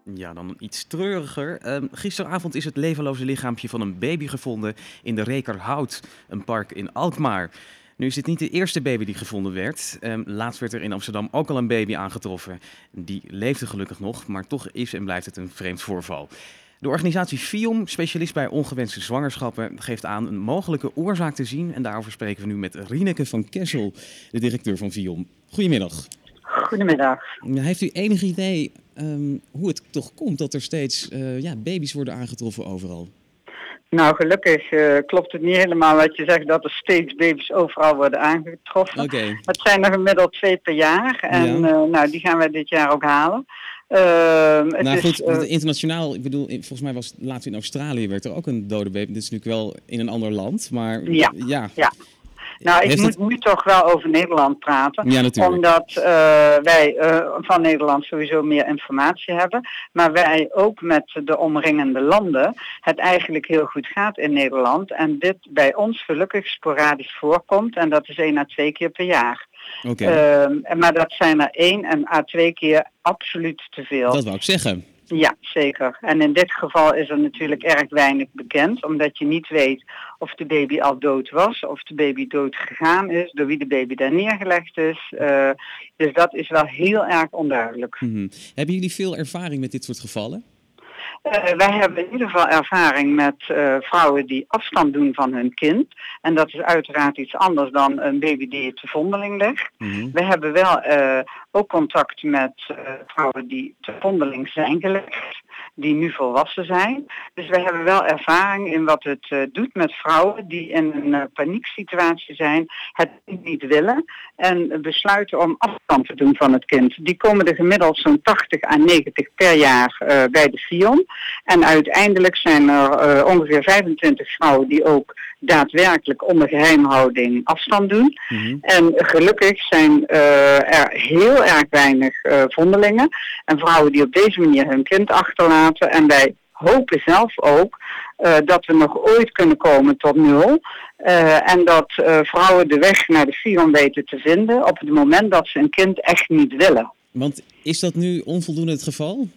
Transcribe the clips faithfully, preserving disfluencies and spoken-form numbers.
Ja, dan iets treuriger. Ehm, gisteravond is het levenloze lichaampje van een baby gevonden in de Rekerhout, een park in Alkmaar. Nu is dit niet de eerste baby die gevonden werd. Ehm, laatst werd er in Amsterdam ook al een baby aangetroffen. Die leefde gelukkig nog, maar toch is en blijft het een vreemd voorval. De organisatie FIOM, specialist bij ongewenste zwangerschappen, geeft aan een mogelijke oorzaak te zien. En daarover spreken we nu met Rieneke van Kessel, de directeur van FIOM. Goedemiddag. Goedemiddag. Heeft u enig idee um, hoe het toch komt dat er steeds uh, ja, baby's worden aangetroffen overal? Nou, gelukkig uh, klopt het niet helemaal wat je zegt dat er steeds baby's overal worden aangetroffen. Okay. Het zijn er gemiddeld twee per jaar en ja. uh, nou, die gaan wij dit jaar ook halen. Uh, het nou is, goed, uh, internationaal, ik bedoel, volgens mij was laatst in Australië werd er ook een dode baby. Dit is natuurlijk wel in een ander land, maar ja. ja. ja. Nou, ik Heeft moet het... nu toch wel over Nederland praten, ja, natuurlijk. Omdat uh, wij uh, van Nederland sowieso meer informatie hebben, maar wij ook met de omringende landen het eigenlijk heel goed gaat in Nederland en dit bij ons gelukkig sporadisch voorkomt en dat is één à twee keer per jaar. Okay. Uh, maar dat zijn er één en à twee keer absoluut te veel. Dat wou ik zeggen. Ja, zeker. En in dit geval is er natuurlijk erg weinig bekend, omdat je niet weet of de baby al dood was, of de baby dood gegaan is, door wie de baby daar neergelegd is. Uh, dus dat is wel heel erg onduidelijk. Mm-hmm. Hebben jullie veel ervaring met dit soort gevallen? Uh, wij hebben in ieder geval ervaring met uh, vrouwen die afstand doen van hun kind. En dat is uiteraard iets anders dan een baby die te vondeling ligt. Mm-hmm. We hebben wel uh, ook contact met uh, vrouwen die te vondeling zijn gelegd, die nu volwassen zijn. Dus we hebben wel ervaring in wat het uh, doet met vrouwen die in een uh, panieksituatie zijn, het niet willen en besluiten om afstand te doen van het kind. Die komen er gemiddeld zo'n tachtig à negentig per jaar uh, bij de FIOM. En uiteindelijk zijn er uh, ongeveer vijfentwintig vrouwen die ook daadwerkelijk onder geheimhouding afstand doen. Mm-hmm. En gelukkig zijn uh, er heel erg weinig uh, vondelingen en vrouwen die op deze manier hun kind achterlaten. En wij hopen zelf ook uh, dat we nog ooit kunnen komen tot nul. Uh, en dat uh, vrouwen de weg naar de FIOM weten te vinden op het moment dat ze een kind echt niet willen. Want is dat nu onvoldoende het geval?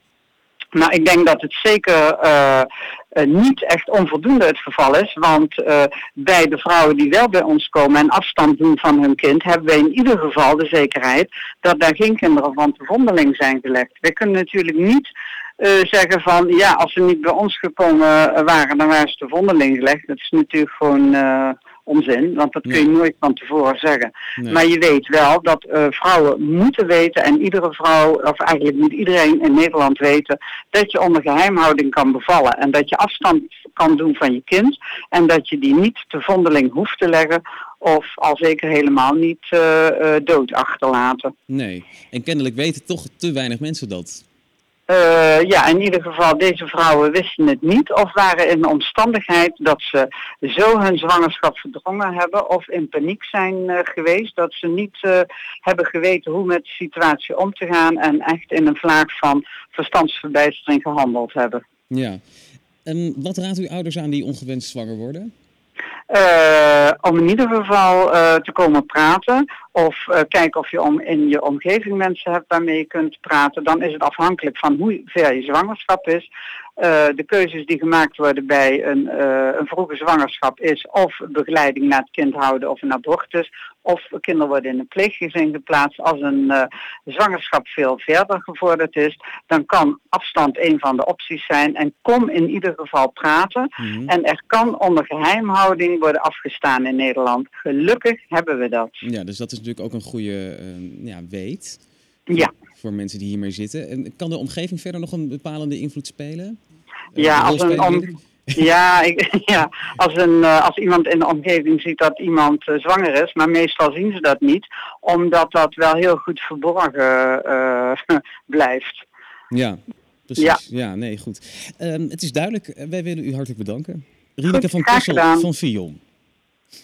Nou, ik denk dat het zeker uh, uh, niet echt onvoldoende het geval is, want uh, bij de vrouwen die wel bij ons komen en afstand doen van hun kind, hebben wij in ieder geval de zekerheid dat daar geen kinderen van te vondeling zijn gelegd. Wij kunnen natuurlijk niet uh, zeggen van, ja, als ze niet bij ons gekomen waren, dan waren ze te vondeling gelegd. Dat is natuurlijk gewoon Uh, onzin, want dat kun je nooit van tevoren zeggen. Nee. Maar je weet wel dat uh, vrouwen moeten weten en iedere vrouw, of eigenlijk moet iedereen in Nederland weten, dat je onder geheimhouding kan bevallen en dat je afstand kan doen van je kind en dat je die niet te vondeling hoeft te leggen of al zeker helemaal niet uh, uh, dood achterlaten. Nee, en kennelijk weten toch te weinig mensen dat. Uh, ja, in ieder geval, deze vrouwen wisten het niet of waren in de omstandigheid dat ze zo hun zwangerschap verdrongen hebben of in paniek zijn uh, geweest, dat ze niet uh, hebben geweten hoe met de situatie om te gaan en echt in een vlaag van verstandsverbijstering gehandeld hebben. Ja, en wat raadt u ouders aan die ongewenst zwanger worden? Uh, om in ieder geval uh, te komen praten of uh, kijken of je om in je omgeving mensen hebt waarmee je kunt praten. Dan is het afhankelijk van hoe ver je zwangerschap is. Uh, de keuzes die gemaakt worden bij een, uh, een vroege zwangerschap is of begeleiding naar het kind houden of een abortus. Of kinderen worden in een pleeggezin geplaatst. Als een uh, zwangerschap veel verder gevorderd is, dan kan afstand een van de opties zijn. En kom in ieder geval praten. Mm-hmm. En er kan onder geheimhouding worden afgestaan in Nederland. Gelukkig hebben we dat. Ja, dus dat is natuurlijk ook een goede uh, ja, weet. Ja. Voor mensen die hiermee zitten. En kan de omgeving verder nog een bepalende invloed spelen? Ja, als een om... ja, ik, ja als, een, uh, als iemand in de omgeving ziet dat iemand uh, zwanger is, maar meestal zien ze dat niet, omdat dat wel heel goed verborgen uh, blijft. Ja, precies. Ja, ja nee, goed. Um, het is duidelijk. Wij willen u hartelijk bedanken. Rieneke van Kessel van FIOM.